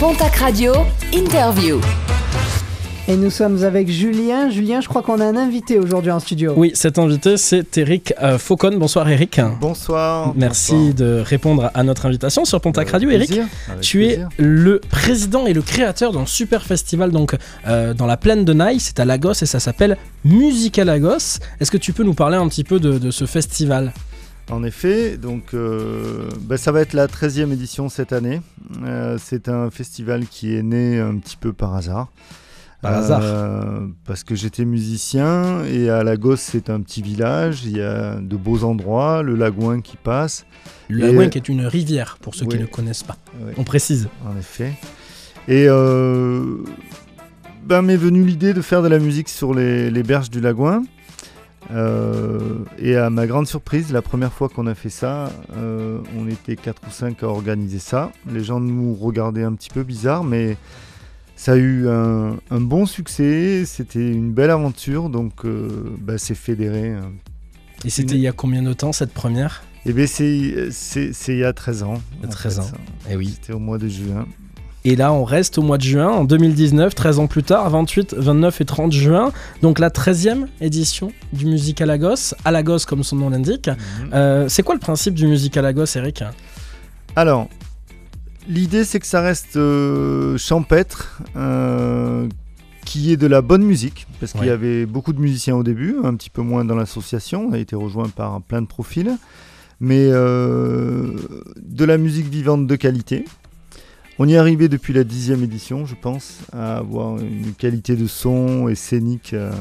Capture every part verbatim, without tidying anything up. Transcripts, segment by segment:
Pontac Radio, interview. Et nous sommes avec Julien. Julien, je crois qu'on a un invité aujourd'hui en studio. Oui, cet invité, c'est Eric euh, Faucon. Bonsoir Eric. Bonsoir. Merci bonsoir. de répondre à notre invitation sur Pontac Radio. Avec Eric, plaisir, avec tu plaisir. es le président et le créateur d'un super festival donc, euh, dans la plaine de Naï. C'est à Lagos et ça s'appelle Musica Lagos. Est-ce que tu peux nous parler un petit peu de, de ce festival ? En effet, donc, euh, bah, ça va être la treizième édition cette année. Euh, c'est un festival qui est né un petit peu par hasard. Par hasard. Euh, parce que j'étais musicien et à Lagos, c'est un petit village. Il y a de beaux endroits, le Lagouin qui passe. Le Et- Lagouin qui est une rivière pour ceux Oui. qui ne connaissent pas. Ouais, On précise. en effet. Et euh, ben, m'est venue l'idée de faire de la musique sur les, les berges du Lagouin. Euh, et à ma grande surprise, la première fois qu'on a fait ça, euh, on était quatre ou cinq à organiser ça. Les gens nous regardaient un petit peu bizarre, mais ça a eu un, un bon succès. C'était une belle aventure, donc euh, bah, c'est fédéré. hein. Et c'était il y a combien de temps cette première ? Et bien c'est, c'est, c'est il y a treize ans. Il y a en treize fait, ans. ça. Eh oui. C'était au mois de juin. Et là, on reste au mois de juin, en deux mille dix-neuf, treize ans plus tard, vingt-huit, vingt-neuf et trente juin. Donc la treizième édition du Musica Lagos, à Lagos comme son nom l'indique. Mhm. Euh, c'est quoi le principe du Musica Lagos, Eric ? Alors, l'idée c'est que ça reste euh, champêtre, euh, qu'il y ait de la bonne musique, parce qu'il Ouais. y avait beaucoup de musiciens au début, un petit peu moins dans l'association, on a été rejoint par plein de profils, mais euh, de la musique vivante de qualité. On y est arrivé depuis la dixième édition, je pense, à avoir une qualité de son et scénique euh,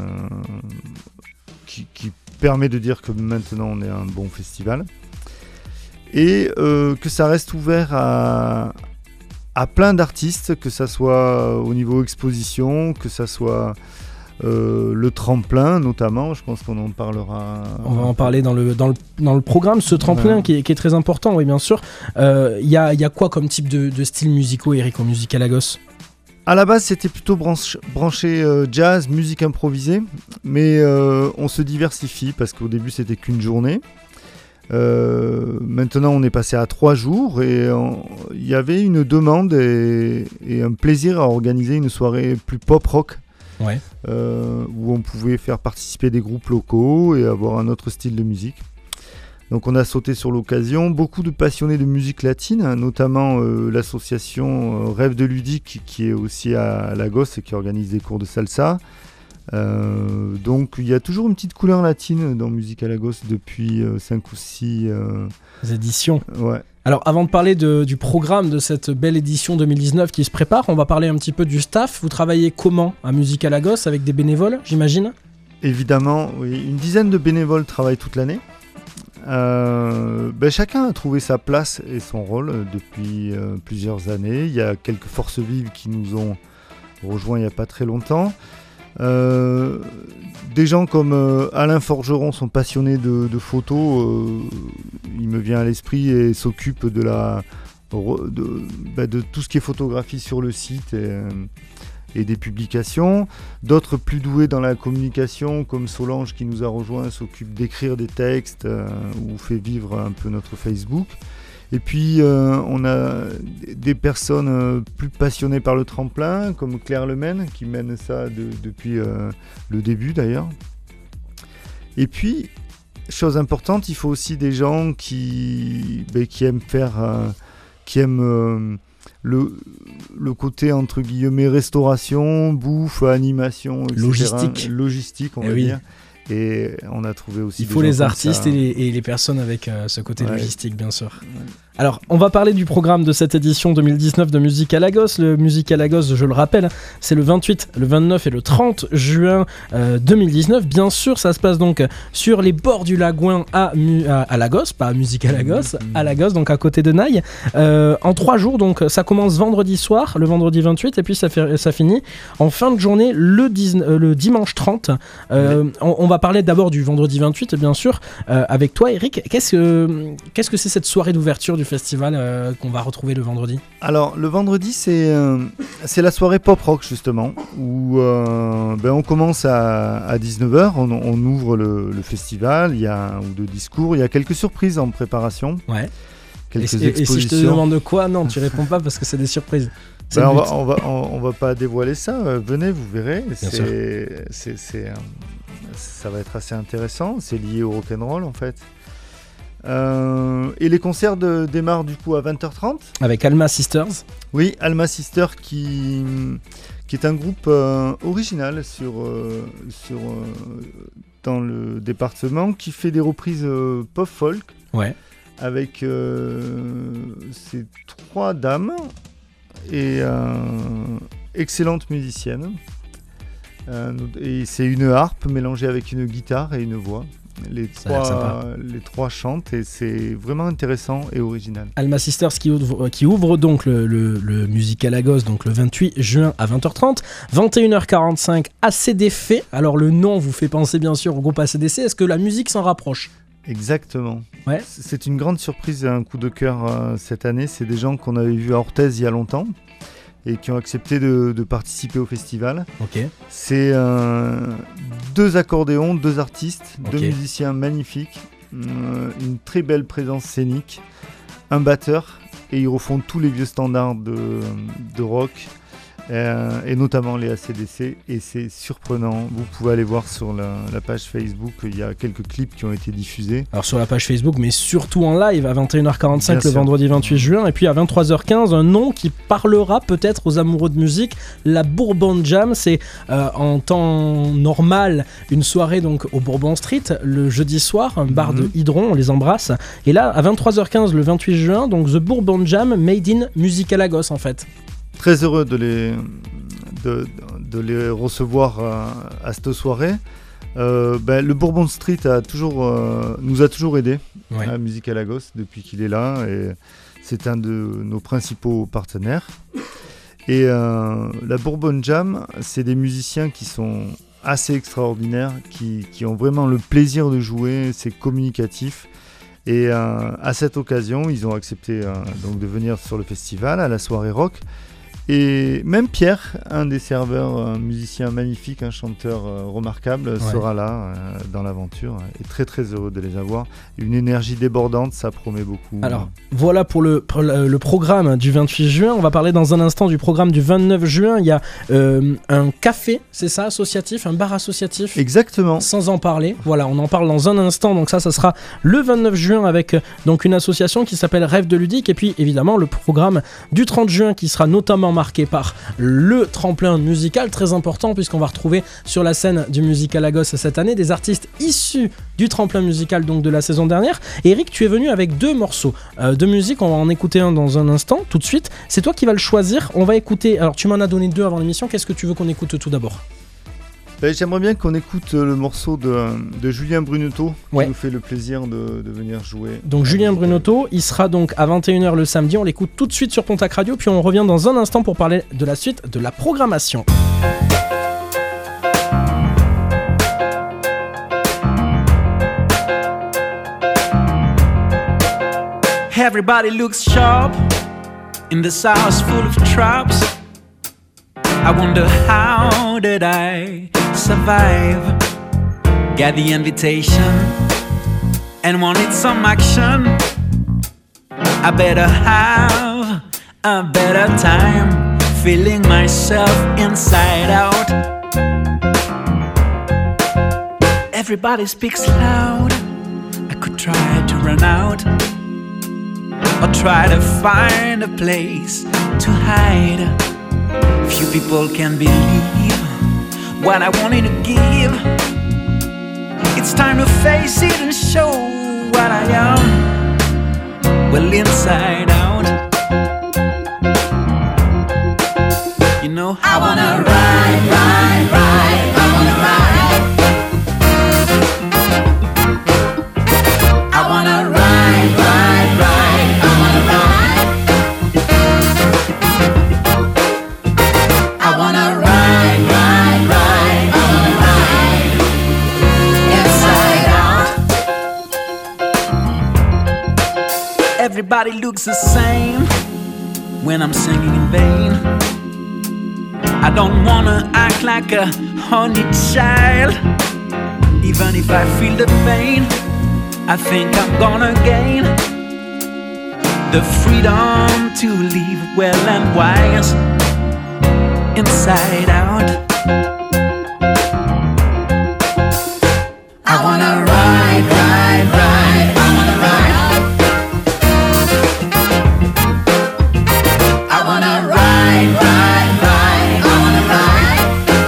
qui, qui permet de dire que maintenant on est un bon festival. Et euh, que ça reste ouvert à, à plein d'artistes, que ça soit au niveau exposition, que ça soit euh, le tremplin notamment, je pense qu'on en parlera. On va en parler dans le, dans le, dans le programme, ce tremplin Ouais. qui, est, qui est très important, oui bien sûr. Il euh, y, a, y a quoi comme type de, de styles musicaux, Eric, au Musica Lagos ? À la base, c'était plutôt branche- branché euh, jazz, musique improvisée, mais euh, on se diversifie parce qu'au début, c'était qu'une journée. Euh, maintenant, on est passé à trois jours et il y avait une demande et, et un plaisir à organiser une soirée plus pop-rock Ouais. euh, où on pouvait faire participer des groupes locaux et avoir un autre style de musique. Donc on a sauté sur l'occasion, beaucoup de passionnés de musique latine, hein, notamment euh, l'association euh, Rêve de Ludique qui est aussi à Lagos et qui organise des cours de salsa. Euh, donc il y a toujours une petite couleur latine dans Musica Lagos depuis cinq ou six euh, éditions. ouais. Alors avant de parler de, du programme de cette belle édition deux mille dix-neuf qui se prépare, on va parler un petit peu du staff. Vous travaillez comment à Musica Lagos avec des bénévoles, j'imagine ? Évidemment, oui, une dizaine de bénévoles travaillent toute l'année. Euh, ben chacun a trouvé sa place et son rôle euh, depuis euh, plusieurs années. Il y a quelques forces vives qui nous ont rejoints il n'y a pas très longtemps. Euh, des gens comme euh, Alain Forgeron sont passionnés de, de photos. Euh, il me vient à l'esprit et s'occupe de, la, de, ben de tout ce qui est photographie sur le site. Et, euh, et des publications. D'autres plus doués dans la communication, comme Solange qui nous a rejoint, s'occupe d'écrire des textes euh, ou fait vivre un peu notre Facebook. Et puis euh, on a des personnes euh, plus passionnées par le tremplin, comme Claire Lemaine, qui mène ça de, depuis euh, le début d'ailleurs. Et puis, chose importante, il faut aussi des gens qui, ben, qui aiment faire, euh, qui aiment... Euh, Le, le côté entre guillemets restauration, bouffe, animation, et cetera. Logistique. Logistique, on Eh va oui. dire. Et on a trouvé aussi. Il des faut gens les comme artistes ça. et les, et les personnes avec euh, ce côté Ouais. logistique, bien sûr. Ouais. Alors, on va parler du programme de cette édition deux mille dix-neuf de Musica Lagos. Le Musica Lagos, je le rappelle, c'est le vingt-huit, le vingt-neuf et le trente juin euh, deux mille dix-neuf. Bien sûr, ça se passe donc sur les bords du Lagouin à, Mu- à, à Lagos, pas à Musica Lagos, Mmh. à Lagos, donc à côté de Naï. Euh, en trois jours, donc ça commence vendredi soir, le vendredi vingt-huit, et puis ça, fait, ça finit en fin de journée le, dix, euh, le dimanche trente. Euh, on, on va parler d'abord du vendredi vingt-huit, bien sûr, euh, avec toi, Eric. Qu'est-ce que, qu'est-ce que c'est cette soirée d'ouverture du festival euh, qu'on va retrouver le vendredi ? Alors le vendredi c'est euh, c'est la soirée pop rock justement où euh, ben, on commence à, à dix-neuf heures, on, on ouvre le, le festival, il y a un ou deux discours, il y a quelques surprises en préparation. Ouais. quelques et, expositions. Et si je te demande quoi, non, tu réponds pas parce que c'est des surprises. C'est Ben, le on, but. va, on, va, on, on va pas dévoiler ça, euh, venez, vous verrez. Bien C'est, c'est, c'est, euh, ça va être assez intéressant, c'est lié au rock'n'roll en fait. Euh, et les concerts de, démarrent du coup à vingt heures trente. Avec Alma Sisters. Oui, Alma Sister qui, qui est un groupe euh, original sur, euh, sur, euh, dans le département, qui fait des reprises euh, pop-folk. Ouais. Avec euh, ces trois dames et euh, excellentes musiciennes. Euh, et c'est une harpe mélangée avec une guitare et une voix. Les Ça a l'air trois, sympa. les trois chantent et c'est vraiment intéressant et original. Alma Sisters qui ouvre, qui ouvre donc le, le, le Musical Lagos donc le vingt-huit juin à vingt heures trente, vingt et une heures quarante-cinq A C D F. Alors le nom vous fait penser bien sûr au groupe A C D C, est-ce que la musique s'en rapproche ? Exactement. Ouais. C'est une grande surprise et un coup de cœur euh, cette année. C'est des gens qu'on avait vus à Orthez il y a longtemps et qui ont accepté de, de participer au festival. Ok. C'est euh, deux accordéons, deux artistes, Ok. deux musiciens magnifiques, euh, une très belle présence scénique, un batteur, et ils refont tous les vieux standards de, de rock, euh, et notamment les A C D C, et c'est surprenant. Vous pouvez aller voir sur la, la page Facebook, il y a quelques clips qui ont été diffusés. Alors sur la page Facebook, mais surtout en live à vingt et une heures quarante-cinq Bien le sûr. vendredi vingt-huit juin, et puis à vingt-trois heures quinze, un nom qui parlera peut-être aux amoureux de musique, la Bourbon Jam. C'est euh, en temps normal une soirée donc au Bourbon Street le jeudi soir, un bar Mhm. de Hydron, on les embrasse. Et là à vingt-trois heures quinze le vingt-huit juin, donc The Bourbon Jam made in Musical Lagos en fait. Très heureux de les, de, de les recevoir à, à cette soirée. Euh, ben, le Bourbon Street a toujours, euh, nous a toujours aidés Ouais. à Musical Lagos depuis qu'il est là, et c'est un de nos principaux partenaires. Et euh, la Bourbon Jam, c'est des musiciens qui sont assez extraordinaires, qui, qui ont vraiment le plaisir de jouer, c'est communicatif. Et euh, à cette occasion, ils ont accepté euh, donc de venir sur le festival, à la soirée rock. Et même Pierre, un des serveurs, un musicien magnifique, un chanteur euh, remarquable, Ouais. sera là euh, dans l'aventure. Et très très heureux de les avoir. Une énergie débordante, ça promet beaucoup. Alors voilà pour le, pour le, le programme du vingt-huit juin. On va parler dans un instant du programme du vingt-neuf juin. Il y a euh, un café, c'est ça, associatif, un bar associatif. Exactement. Sans en parler, voilà, on en parle dans un instant. Donc ça, ça sera le vingt-neuf juin avec euh, donc une association qui s'appelle Rêve de Ludique. Et puis évidemment le programme du trente juin qui sera notamment marqué par le tremplin musical, très important puisqu'on va retrouver sur la scène du Musical Lagos cette année des artistes issus du tremplin musical donc de la saison dernière. Et Eric, tu es venu avec deux morceaux euh, de musique, on va en écouter un dans un instant, tout de suite. C'est toi qui vas le choisir. On va écouter, alors tu m'en as donné deux avant l'émission, qu'est-ce que tu veux qu'on écoute tout d'abord ? Ben, j'aimerais bien qu'on écoute le morceau de, de Julien Brunotto, Ouais. qui nous fait le plaisir de, de venir jouer. Donc Julien Brunotto, il sera donc à vingt et une heures le samedi, on l'écoute tout de suite sur Pontac Radio, puis on revient dans un instant pour parler de la suite de la programmation. Everybody looks sharp in this house full of traps. I wonder how did I survive? Got the invitation and wanted some action. I better have a better time feeling myself inside out. Everybody speaks loud. I could try to run out or try to find a place to hide. Few people can believe what I wanted to give. It's time to face it and show what I am. Well, inside out. You know, I wanna ride, ride, ride. I wanna ride. I wanna ride, ride, ride. I wanna ride. I wanna ride, ride, ride. I wanna ride. Inside out. Everybody looks the same when I'm singing in vain. I don't wanna act like a honey child. Even if I feel the pain, I think I'm gonna gain. the freedom to live well and wise, inside out. I wanna ride, ride, ride, I wanna ride. I wanna ride, ride, ride, I wanna ride.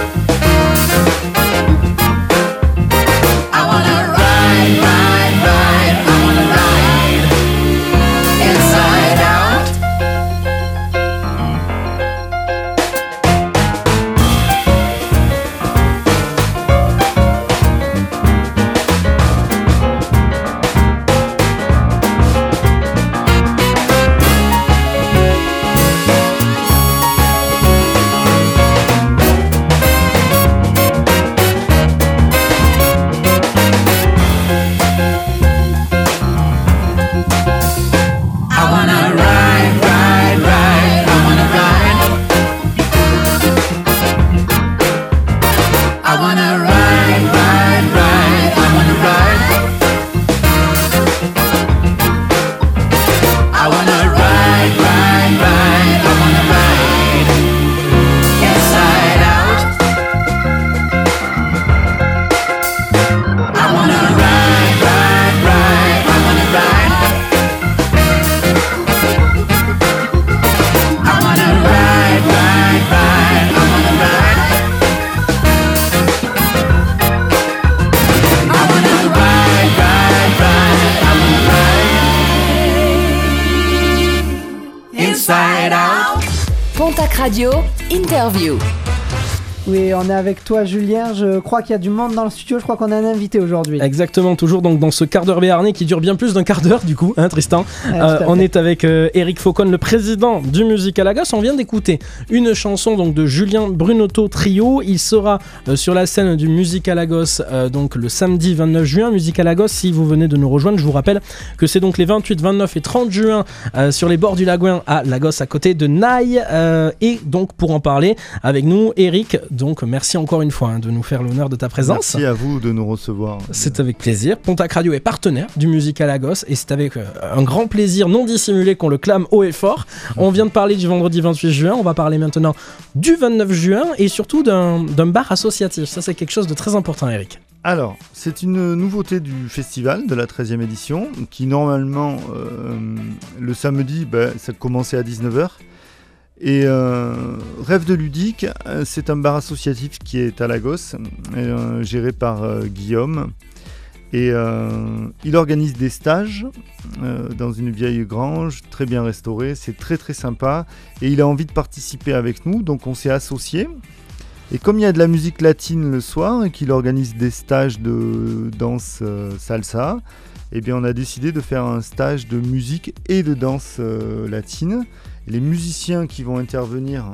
I wanna ride, ride, ride, I wanna ride. Inside out. I wanna ride, ride, ride, I wanna ride. I wanna ride, ride, ride, I wanna ride. I wanna ride, ride, ride, I wanna ride. Inside out. I wanna ride, ride, ride, I wanna ride. I wanna ride, ride, ride, I wanna ride. I wanna ride, ride, ride, I wanna ride. Inside out. Pontac Radio, interview. Oui, on est avec toi Julien, je crois qu'il y a du monde dans le studio, je crois qu'on a un invité aujourd'hui. Exactement, toujours donc dans ce quart d'heure béarnais qui dure bien plus d'un quart d'heure du coup, hein Tristan. Ouais, Euh, tout à on fait. est avec euh, Eric Faucon, le président du Musicalagos. On vient d'écouter une chanson donc de Julien Brunotto Trio. Il sera euh, sur la scène du Musicalagos euh, donc le samedi vingt-neuf juin. Musicalagos, si vous venez de nous rejoindre, je vous rappelle que c'est donc les vingt-huit, vingt-neuf et trente juin euh, sur les bords du Lagouin à Lagos à côté de Naï. Euh, et donc pour en parler avec nous, Eric, donc merci encore une fois hein, de nous faire l'honneur de ta présence. Merci à vous de nous recevoir. C'est avec plaisir. Pontac Radio est partenaire du Musicalagos et c'est avec euh, un grand plaisir non dissimulé qu'on le clame haut et fort. On vient de parler du vendredi vingt-huit juin, on va parler maintenant du vingt-neuf juin et surtout d'un, d'un bar associatif. Ça, c'est quelque chose de très important, Eric. Alors, c'est une nouveauté du festival de la treizième édition qui normalement, euh, le samedi, bah, ça commençait à dix-neuf heures. Et euh, Rêve de Ludique, euh, c'est un bar associatif qui est à Lagos, euh, géré par euh, Guillaume. Et euh, il organise des stages euh, dans une vieille grange, très bien restaurée, c'est très très sympa. Et il a envie de participer avec nous, donc on s'est associés. Et comme il y a de la musique latine le soir et qu'il organise des stages de danse euh, salsa, eh bien on a décidé de faire un stage de musique et de danse euh, latine. Les musiciens qui vont intervenir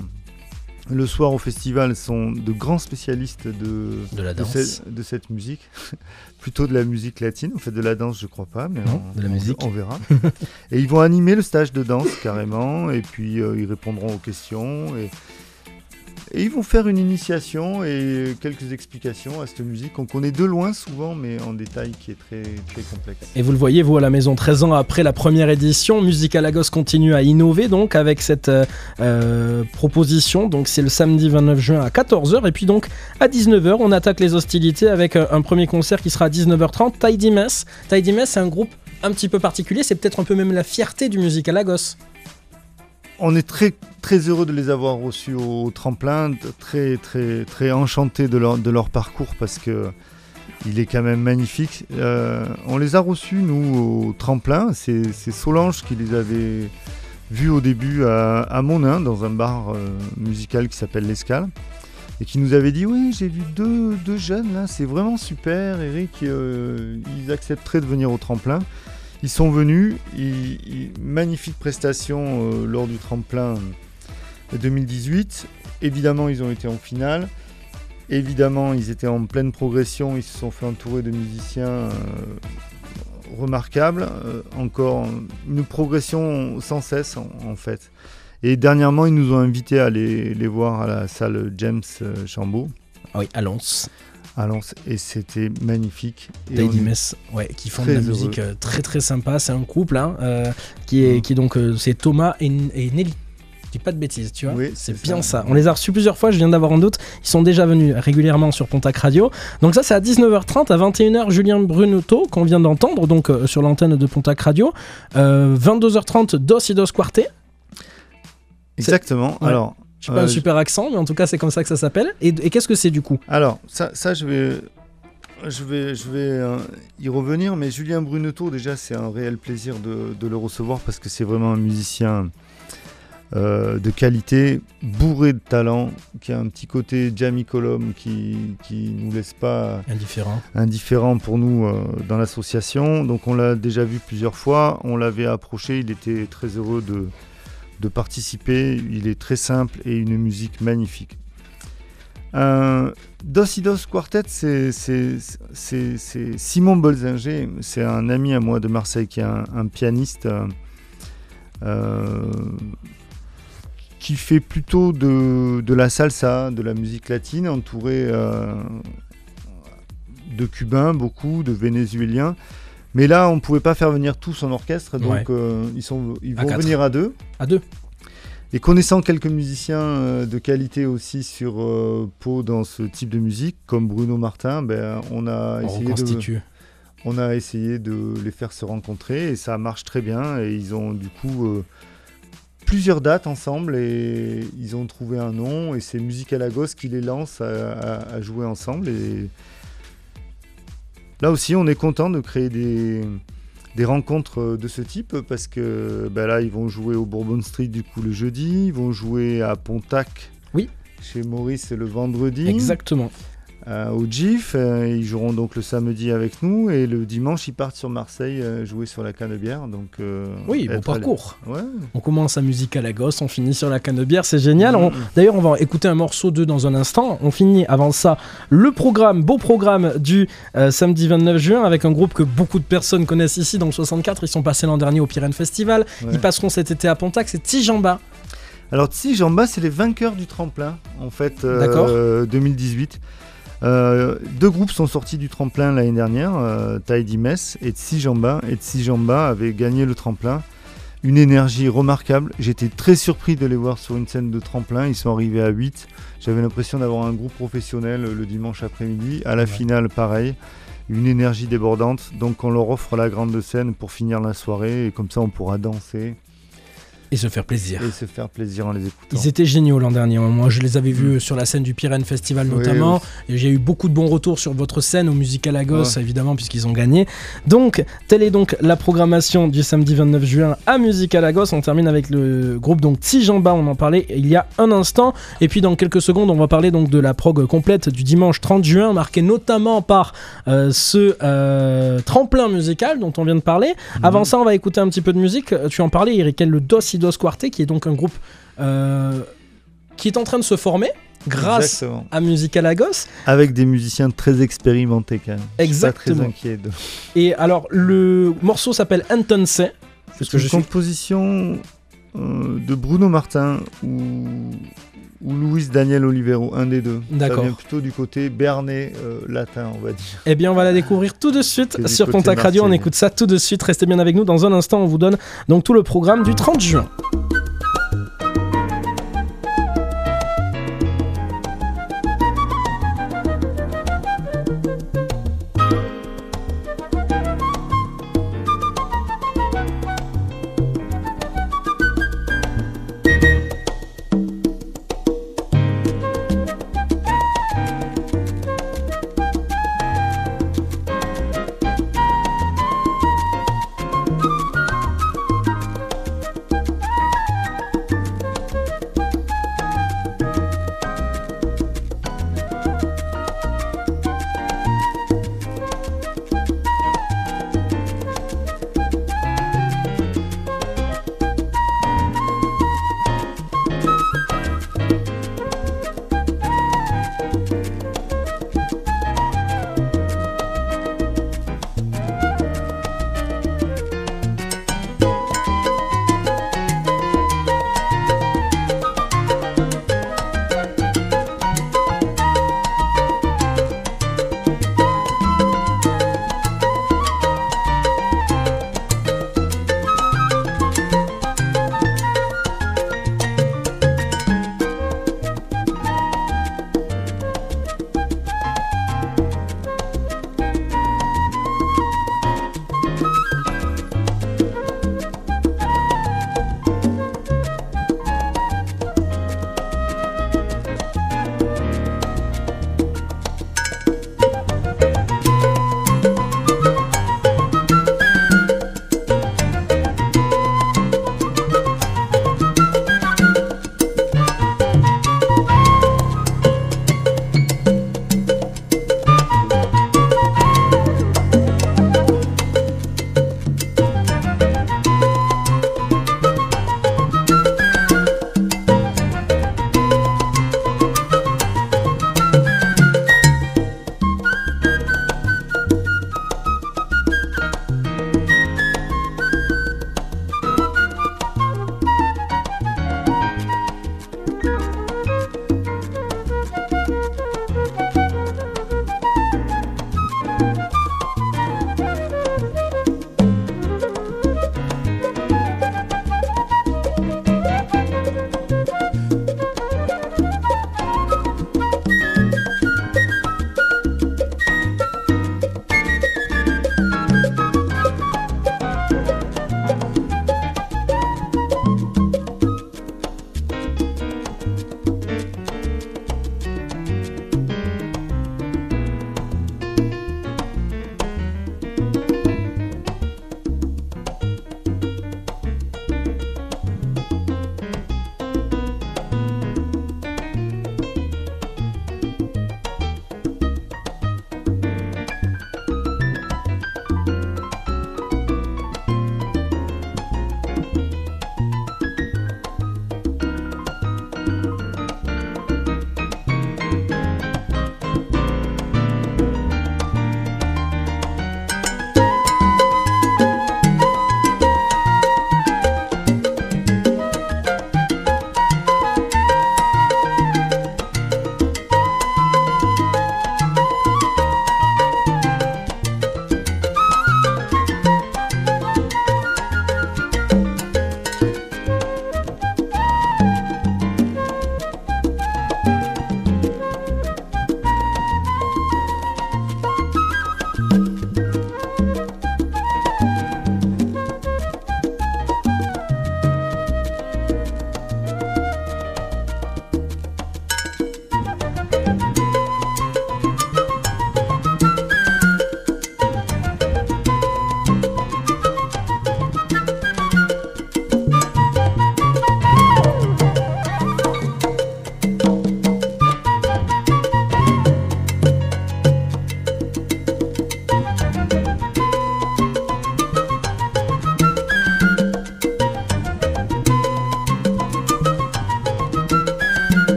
le soir au festival sont de grands spécialistes de, De la de, danse. ce- de cette musique, plutôt de la musique latine. En fait, de la danse, je crois pas, mais Non, on, de la on- musique. on verra. Et ils vont animer le stage de danse carrément, et puis euh, ils répondront aux questions. Et, et ils vont faire une initiation et quelques explications à cette musique qu'on connaît de loin souvent, mais en détail qui est très, très complexe. Et vous le voyez, vous à la maison, treize ans après la première édition, Musicalagos continue à innover donc avec cette euh, euh, proposition. Donc c'est le samedi vingt-neuf juin à quatorze heures et puis donc à dix-neuf heures, on attaque les hostilités avec euh, un premier concert qui sera à dix-neuf heures trente. Tidy Mess. Tidy Mess, c'est un groupe un petit peu particulier, c'est peut-être un peu même la fierté du Musicalagos. On est très, très heureux de les avoir reçus au, au tremplin, très, très, très enchantés de leur, de leur parcours parce que il est quand même magnifique. Euh, on les a reçus, nous, au tremplin. C'est, c'est Solange qui les avait vus au début à, à Monin, dans un bar euh, musical qui s'appelle L'Escale, et qui nous avait dit « Oui, j'ai vu deux, deux jeunes, là, c'est vraiment super, Eric, euh, ils accepteraient de venir au tremplin. » Ils sont venus, ils, ils- magnifique prestation euh, lors du tremplin deux mille dix-huit. Évidemment, ils ont été en finale. Évidemment, ils étaient en pleine progression. Ils se sont fait entourer de musiciens euh, remarquables. Euh, encore une progression sans cesse, en, en fait. Et dernièrement, ils nous ont invités à les, les voir à la salle James euh, Chambaud. Ah oui, à Lens. à Lens et c'était magnifique. Et Tidy on est Mess, ouais, qui font de très la heureux. musique euh, très très sympa. C'est un couple hein, euh, qui est Mm. qui est donc euh, c'est Thomas et, et Nelly. Je dis pas de bêtises, tu vois. Oui, c'est c'est bien ça. ça. On les a reçus plusieurs fois. Je viens d'avoir un doute. Ils sont déjà venus régulièrement sur Pontac Radio. Donc ça, c'est à dix-neuf heures trente, à vingt et une heures Julien Brunotto qu'on vient d'entendre donc euh, sur l'antenne de Pontac Radio. Euh, vingt-deux heures trente Dos y Dos Quartet. Exactement. Ouais. Alors, Je sais pas euh, un je- super accent, mais en tout cas, c'est comme ça que ça s'appelle. Et, et qu'est-ce que c'est du coup? alors ça, ça je vais, je vais, je vais euh, y revenir. Mais Julien Brunotto, déjà, c'est un réel plaisir de, de le recevoir parce que c'est vraiment un musicien euh, de qualité, bourré de talent, qui a un petit côté Jamie Colom qui qui nous laisse pas Indifférent. indifférent pour nous euh, dans l'association. Donc on l'a déjà vu plusieurs fois, on l'avait approché, il était très heureux de, de participer, il est très simple et une musique magnifique. Euh, Dos y Dos Quartet, c'est, c'est, c'est, c'est Simon Bolzinger, c'est un ami à moi de Marseille qui est un, un pianiste euh, euh, qui fait plutôt de, de la salsa, de la musique latine, entouré euh, de Cubains, beaucoup, de Vénézuéliens. Mais là, on ne pouvait pas faire venir tout son orchestre, donc Ouais. euh, ils, sont, ils À vont quatre. venir à deux. À deux. Et connaissant quelques musiciens euh, de qualité aussi sur euh, Pau dans ce type de musique, comme Bruno Martin, ben, on, a On essayé de, reconstitue. on a essayé de les faire se rencontrer et ça marche très bien. Et ils ont du coup euh, plusieurs dates ensemble et ils ont trouvé un nom et c'est Musique à la Gosse qui les lance à, à- à jouer ensemble. Et là aussi, on est content de créer des, des rencontres de ce type parce que ben là, ils vont jouer au Bourbon Street du coup le jeudi, ils vont jouer à Pontac. Oui. Chez Maurice le vendredi. Exactement. Euh, au G I F, euh, ils joueront donc le samedi avec nous et le dimanche ils partent sur Marseille euh, jouer sur la Canebière. Donc euh, Oui, bon être à l'- parcours. Ouais. On commence à musique à la gosse, on finit sur la Canebière, c'est génial. On- Mhm. D'ailleurs, on va écouter un morceau d'eux dans un instant. On finit avant ça le programme, beau programme du euh, samedi vingt-neuf juin avec un groupe que beaucoup de personnes connaissent ici dans le soixante-quatre. Ils sont passés l'an dernier au Pyrénées Festival. Ouais. Ils passeront cet été à Pontac. C'est Tijamba. Alors si Jamba, c'est les vainqueurs du tremplin en fait euh, D'accord. deux mille dix-huit. Euh, deux groupes sont sortis du tremplin l'année dernière, euh, Tidy Mess et Tsijamba. Et Tsijamba avait gagné le tremplin. Une énergie remarquable. J'étais très surpris de les voir sur une scène de tremplin. Ils sont arrivés à huit. J'avais l'impression d'avoir un groupe professionnel le dimanche après-midi. À la Ouais. finale, pareil. Une énergie débordante. Donc on leur offre la grande scène pour finir la soirée. Et comme ça, on pourra danser Et se faire plaisir. et se faire plaisir en les écoutant. Ils étaient géniaux l'an dernier. Moi, je les avais vus sur la scène du Pyrénées Festival Oui, notamment. Et j'ai eu beaucoup de bons retours sur votre scène au Musique à la Gosse, évidemment, puisqu'ils ont gagné. Donc, telle est donc la programmation du samedi vingt-neuf juin à Musique à la Gosse. On termine avec le groupe donc Tijamba. On en parlait il y a un instant. Et puis, dans quelques secondes, on va parler donc de la prog complète du dimanche trente juin, marquée notamment par euh, ce euh, tremplin musical dont on vient de parler. Mhm. Avant ça, on va écouter un petit peu de musique. Tu en parlais, Eric, le Dos y Dos Quartet, qui est donc un groupe euh, qui est en train de se former grâce Exactement. à Musique à la Gosse. Avec des musiciens très expérimentés quand même. Exactement. Je suis pas très inquiet de... Et alors, le morceau s'appelle Entonce. C'est que une je suis- composition euh, de Bruno Martin ou, ou Luis Daniel Olivero, un des deux. D'accord. Ça vient plutôt du côté béarnais euh, latin, on va dire. Eh bien, on va la découvrir tout de suite C'est du sur côté Pontac Radio. On marseillais. écoute ça tout de suite. Restez bien avec nous. Dans un instant, on vous donne donc tout le programme du trente juin.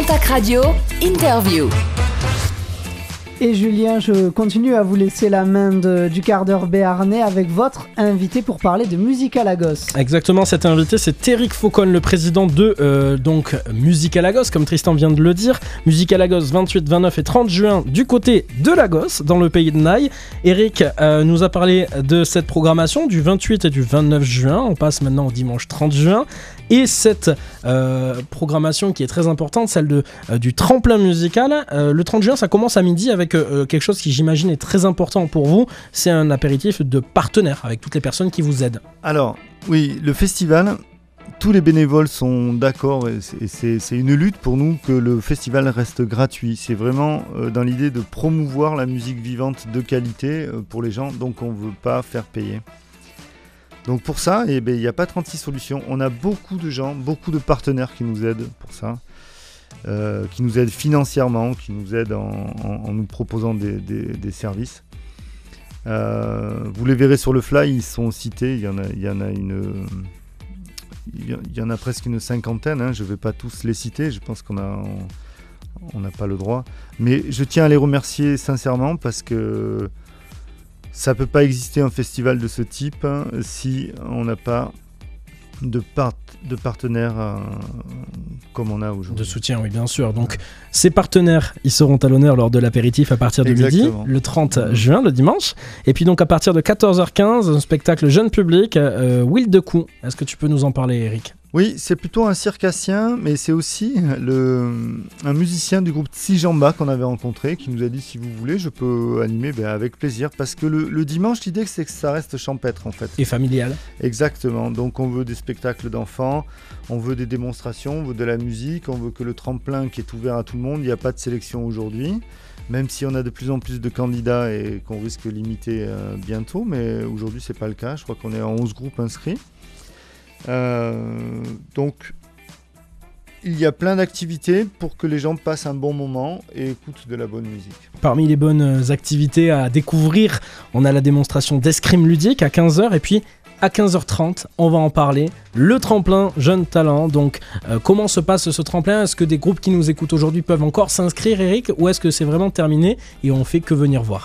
Pontac Radio, interview. Et Julien, je continue à vous laisser la main de, du quart d'heure béarnais avec votre invité pour parler de Musique à Lagos. Exactement, cet invité c'est Eric Faucon, le président de euh, donc Musique à Lagos, comme Tristan vient de le dire. Musique à Lagos vingt-huit, vingt-neuf et trente juin du côté de Lagos, dans le pays de Naï. Eric euh, nous a parlé de cette programmation du vingt-huit et du vingt-neuf juin. On passe maintenant au dimanche trente juin. Et cette euh, programmation qui est très importante, celle de, euh, du tremplin musical, euh, le trente juin ça commence à midi avec euh, quelque chose qui j'imagine est très important pour vous, c'est un apéritif de partenaires avec toutes les personnes qui vous aident. Alors oui, le festival, tous les bénévoles sont d'accord et c'est, et c'est, c'est une lutte pour nous que le festival reste gratuit. C'est vraiment euh, dans l'idée de promouvoir la musique vivante de qualité euh, pour les gens, donc on ne veut pas faire payer. Donc pour ça, eh ben, il n'y a pas trente-six solutions. On a beaucoup de gens, beaucoup de partenaires qui nous aident pour ça, euh, qui nous aident financièrement, qui nous aident en, en, en nous proposant des, des, des services. Euh, vous les verrez sur le fly, ils sont cités. Il y en a, il y en a une, il y en a presque une cinquantaine. Hein. Je ne vais pas tous les citer. Je pense qu'on a, on n'a pas le droit. Mais je tiens à les remercier sincèrement parce que ça ne peut pas exister un festival de ce type hein, si on n'a pas de, part- de partenaires euh, comme on a aujourd'hui. De soutien, oui, bien sûr. Donc, ouais. Ces partenaires, ils seront à l'honneur lors de l'apéritif à partir de Exactement. midi, le trente juin, le dimanche. Et puis donc, à partir de quatorze heures quinze, un spectacle jeune public, euh, Will de Cou. Est-ce que tu peux nous en parler, Eric ? Oui, c'est plutôt un circassien, mais c'est aussi le, un musicien du groupe Tsijamba qu'on avait rencontré, qui nous a dit si vous voulez, je peux animer ben, avec plaisir, parce que le, le dimanche, l'idée c'est que ça reste champêtre en fait. Et familial. Exactement, donc on veut des spectacles d'enfants, on veut des démonstrations, on veut de la musique, on veut que le tremplin qui est ouvert à tout le monde, il n'y a pas de sélection aujourd'hui, même si on a de plus en plus de candidats et qu'on risque de limiter euh, bientôt, mais aujourd'hui c'est pas le cas, je crois qu'on est à onze groupes inscrits. Euh, donc il y a plein d'activités pour que les gens passent un bon moment et écoutent de la bonne musique. Parmi les bonnes activités à découvrir, on a la démonstration d'escrime ludique à quinze heures et puis à quinze heures trente, on va en parler, le tremplin Jeunes Talents. Donc euh, comment se passe ce tremplin ? Est-ce que des groupes qui nous écoutent aujourd'hui peuvent encore s'inscrire, Eric, ou est-ce que c'est vraiment terminé et on fait que venir voir ?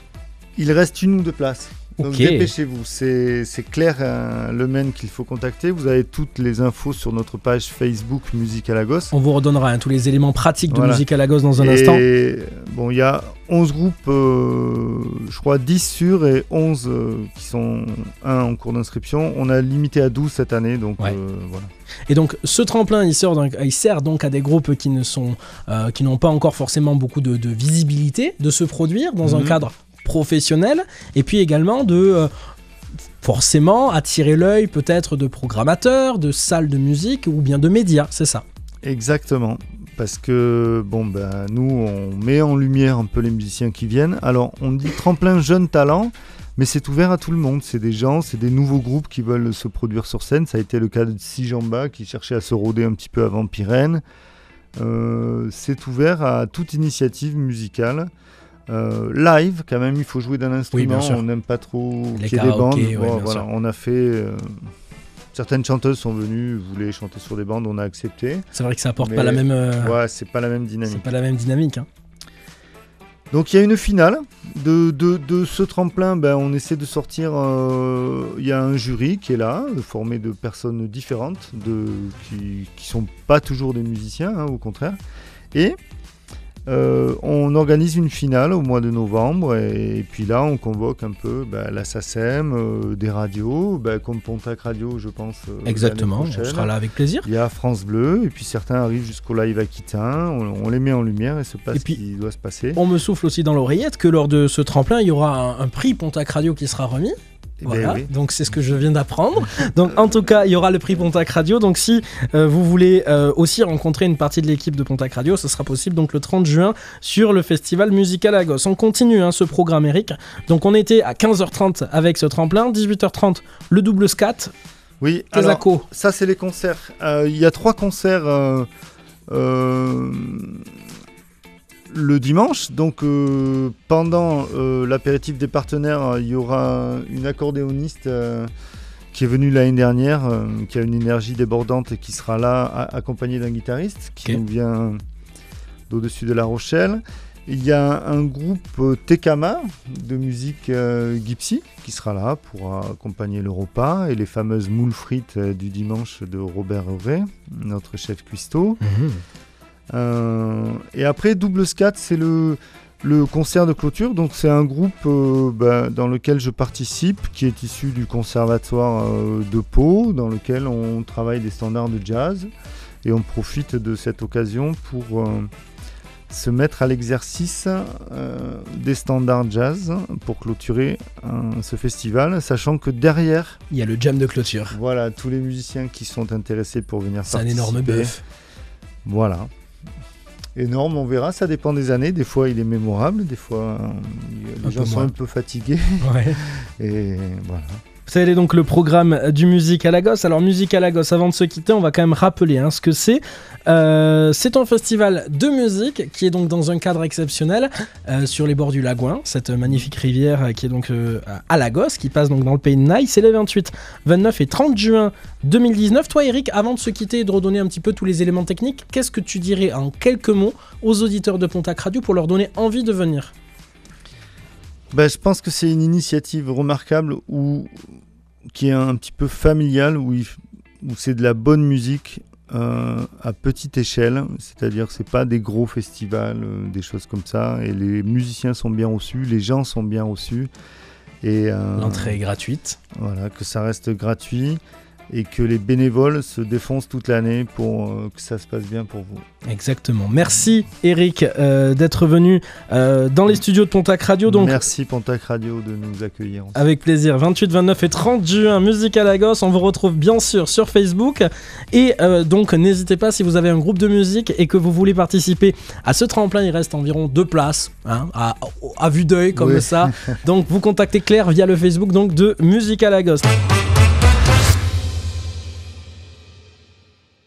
Il reste une ou deux places. Donc okay. Dépêchez-vous, c'est, c'est Claire euh, Lemaine qu'il faut contacter. Vous avez toutes les infos sur notre page Facebook Musique à Lagos. On vous redonnera hein, tous les éléments pratiques de voilà. Musique à Lagos dans un et, instant. Bon, il y a onze groupes, euh, je crois dix sûrs et onze euh, qui sont un en cours d'inscription. On a limité à douze cette année, donc ouais. euh, voilà. Et donc ce tremplin, il sert donc, il sert donc à des groupes qui, ne sont, euh, qui n'ont pas encore forcément beaucoup de, de visibilité, de se produire dans mmh. un cadre professionnel, et puis également de euh, forcément attirer l'œil peut-être de programmateurs, de salles de musique ou bien de médias, c'est ça ? Exactement, parce que bon ben nous on met en lumière un peu les musiciens qui viennent. Alors on dit tremplin Jeunes Talents, mais c'est ouvert à tout le monde, c'est des gens, c'est des nouveaux groupes qui veulent se produire sur scène. Ça a été le cas de Tsijamba qui cherchait à se rôder un petit peu avant Pyrène. Euh, c'est ouvert à toute initiative musicale. Euh, live, quand même, il faut jouer d'un instrument. Oui, on n'aime pas trop les qu'il y ait des bandes. Ouais, bon, voilà, on a fait. Euh, certaines chanteuses sont venues, voulaient chanter sur des bandes, on a accepté. C'est vrai que ça apporte pas la même. Euh... Ouais, c'est pas la même dynamique. C'est pas la même dynamique. Hein. Donc il y a une finale de, de, de ce tremplin. Ben, on essaie de sortir. Il euh, y a un jury qui est là, formé de personnes différentes, de, qui qui sont pas toujours des musiciens, hein, au contraire, et Euh, on organise une finale au mois de novembre et, et puis là on convoque un peu bah, la S A C E M, euh, des radios, bah, comme Pontac Radio je pense. Euh, Exactement, on sera là avec plaisir. Il y a France Bleu et puis certains arrivent jusqu'au live Aquitain, on, on les met en lumière et se passe et ce qui doit se passer. On me souffle aussi dans l'oreillette que lors de ce tremplin il y aura un, un prix Pontac Radio qui sera remis. Voilà, oui. Donc c'est ce que je viens d'apprendre. Donc en tout cas, il y aura le prix Pontac Radio. Donc si euh, vous voulez euh, aussi rencontrer une partie de l'équipe de Pontac Radio, ce sera possible donc le trente juin sur le festival Musique à Lagos. On continue hein, ce programme, Eric. Donc on était à quinze heures trente avec ce tremplin, dix-huit heures trente le double scat. Oui, alors, ça c'est les concerts. Il euh, y a trois concerts euh, euh, le dimanche, donc euh, pendant euh, l'apéritif des partenaires, il y aura une accordéoniste euh, qui est venue l'année dernière, euh, qui a une énergie débordante et qui sera là a- accompagnée d'un guitariste qui okay. nous vient d'au-dessus de La Rochelle. Il y a un groupe euh, Tekama de musique euh, gypsy qui sera là pour accompagner le repas et les fameuses moules frites euh, du dimanche de Robert Ray, notre chef cuistot. Mmh. Euh, et après, Double Scat, c'est le, le concert de clôture. Donc, c'est un groupe euh, bah, dans lequel je participe, qui est issu du conservatoire euh, de Pau, dans lequel on travaille des standards de jazz. Et on profite de cette occasion pour euh, se mettre à l'exercice euh, des standards jazz pour clôturer euh, ce festival, sachant que derrière, Il y a le jam de clôture. voilà, tous les musiciens qui sont intéressés pour venir C'est un participer. énorme bœuf. Voilà. Énorme, on verra, ça dépend des années. Des fois, il est mémorable, des fois, euh, les Un gens peu sont moins. un peu fatigués. Ouais. Et voilà. Ça est donc le programme du Musique à Lagos. Alors Musique à Lagos, avant de se quitter, on va quand même rappeler hein, ce que c'est. Euh, c'est un festival de musique qui est donc dans un cadre exceptionnel euh, sur les bords du Lagouin, cette magnifique rivière euh, qui est donc euh, à Lagos, qui passe donc dans le pays de Naï. C'est les vingt-huit, vingt-neuf et trente juin deux mille dix-neuf. Toi Eric, avant de se quitter et de redonner un petit peu tous les éléments techniques, qu'est-ce que tu dirais en quelques mots aux auditeurs de Pontac Radio pour leur donner envie de venir ? Ben, je pense que c'est une initiative remarquable où, qui est un petit peu familiale, où, il, où c'est de la bonne musique euh, à petite échelle, c'est-à-dire que c'est pas des gros festivals, euh, des choses comme ça, et les musiciens sont bien reçus, les gens sont bien reçus, et euh, L'entrée est gratuite. voilà, que ça reste gratuit et que les bénévoles se défoncent toute l'année pour euh, que ça se passe bien pour vous. Exactement. Merci Eric euh, d'être venu euh, dans les studios de Pontac Radio. Donc, Merci Pontac Radio de nous accueillir. avec plaisir. vingt-huit, vingt-neuf et trente juin, Musique à Lagos. On vous retrouve bien sûr sur Facebook. Et euh, donc, n'hésitez pas si vous avez un groupe de musique et que vous voulez participer à ce tremplin. Il reste environ deux places hein, à, à vue d'œil comme Oui. ça. Donc, vous contactez Claire via le Facebook donc, de Musique à Lagos.